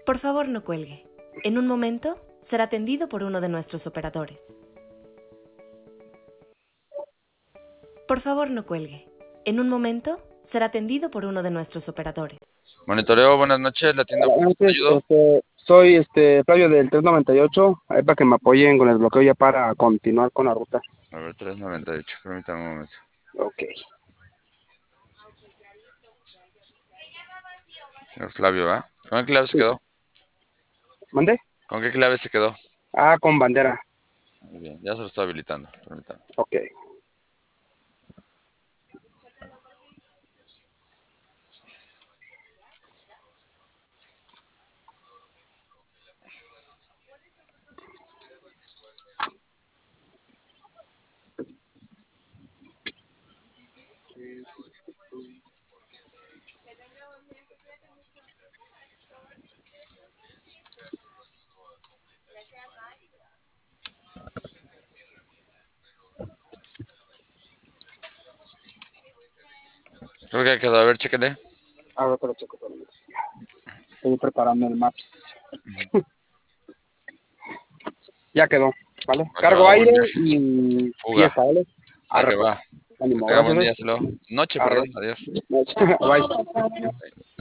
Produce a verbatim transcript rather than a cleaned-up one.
Por favor, no cuelgue. En un momento será atendido por uno de nuestros operadores. Por favor, no cuelgue. En un momento será atendido por uno de nuestros operadores. Monitoreo, buenas noches, la tienda. Hola, buenas ¿Te noches, ayudo? este, soy este Flavio del tres noventa y ocho, ahí para que me apoyen con el bloqueo ya para continuar con la ruta. A ver, tres noventa y ocho, permítame un momento. Ok. Señor Flavio, ¿va? ¿Con qué clave se Sí. quedó? ¿Mande? ¿Con qué clave se quedó? Ah, con bandera. Muy bien, ya se lo estoy habilitando, permítame. Ok. Creo que quedó, a ver, chéquele. Ahora te lo checo. Permítame. Estoy preparando el Maps. Ya quedó, ¿vale? Va que va, Cargo buen aire viaje. y Fuga. fiesta, ¿vale? Va Arre, que pues. va. Que Ánimo, tenga gracias, buen ¿eh? día, hasta luego. Noche, Arre. perdón, adiós. Bye.